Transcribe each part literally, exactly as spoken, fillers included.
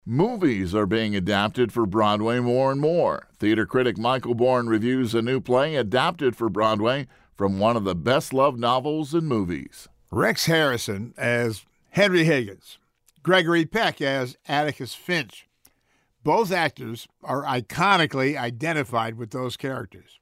Movies are being adapted for Broadway more and more. Theater critic Michael Bourne reviews a new play adapted for Broadway from one of the best-loved novels and movies. Rex Harrison as Henry Higgins, Gregory Peck as Atticus Finch. Both actors are iconically identified with those characters.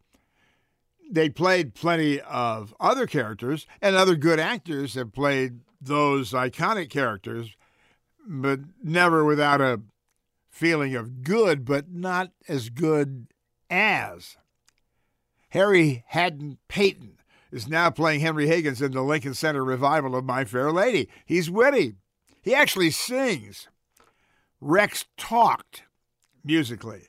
They played plenty of other characters, and other good actors have played those iconic characters, but never without a feeling of good, but not as good as. Harry Haddon Payton is now playing Henry Higgins in the Lincoln Center revival of My Fair Lady. He's witty. He actually sings. Rex talked musically.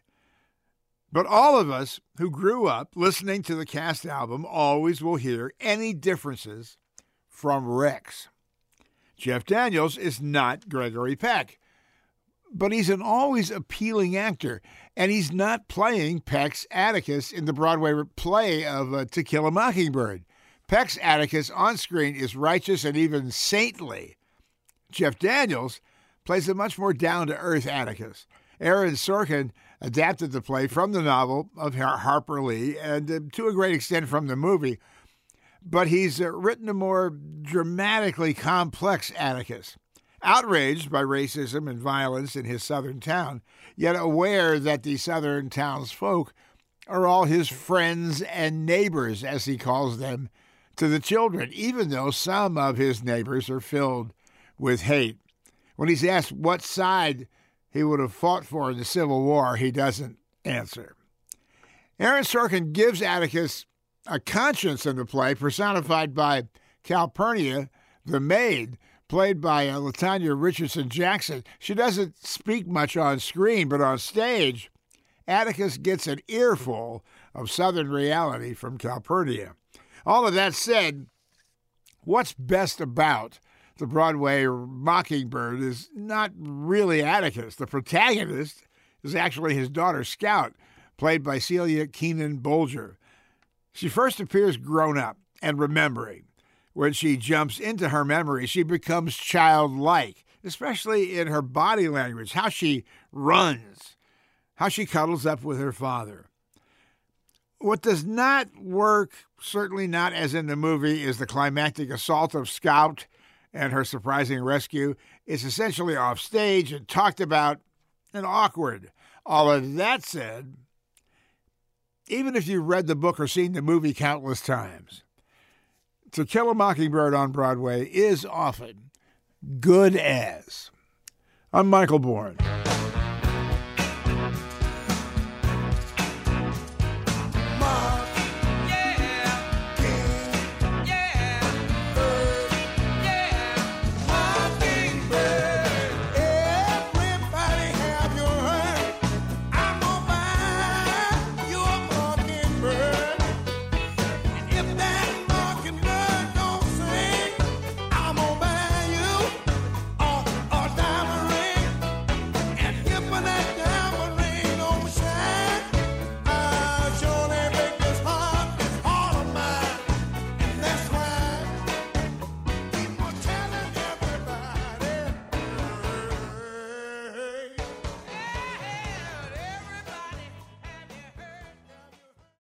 But all of us who grew up listening to the cast album always will hear any differences from Rex. Jeff Daniels is not Gregory Peck, but he's an always appealing actor, and he's not playing Peck's Atticus in the Broadway play of uh, To Kill a Mockingbird. Peck's Atticus on screen is righteous and even saintly. Jeff Daniels plays a much more down-to-earth Atticus. Aaron Sorkin adapted the play from the novel of Harper Lee and uh, to a great extent from the movie, but he's uh, written a more dramatically complex Atticus. Outraged by racism and violence in his southern town, yet aware that the southern townsfolk are all his friends and neighbors, as he calls them, to the children, even though some of his neighbors are filled with hate. When he's asked what side he would have fought for in the Civil War, he doesn't answer. Aaron Sorkin gives Atticus a conscience in the play, personified by Calpurnia, the maid, played by uh, LaTanya Richardson Jackson. She doesn't speak much on screen, but on stage, Atticus gets an earful of Southern reality from Calpurnia. All of that said, what's best about the Broadway Mockingbird is not really Atticus. The protagonist is actually his daughter, Scout, played by Celia Keenan Bolger. She first appears grown up and remembering. When she jumps into her memory, she becomes childlike, especially in her body language, how she runs, how she cuddles up with her father. What does not work, certainly not as in the movie, is the climactic assault of Scout and her surprising rescue. It's essentially off stage and talked about and awkward. All of that said, even if you've read the book or seen the movie countless times, To Kill a Mockingbird on Broadway is often good as. I'm Michael Bourne.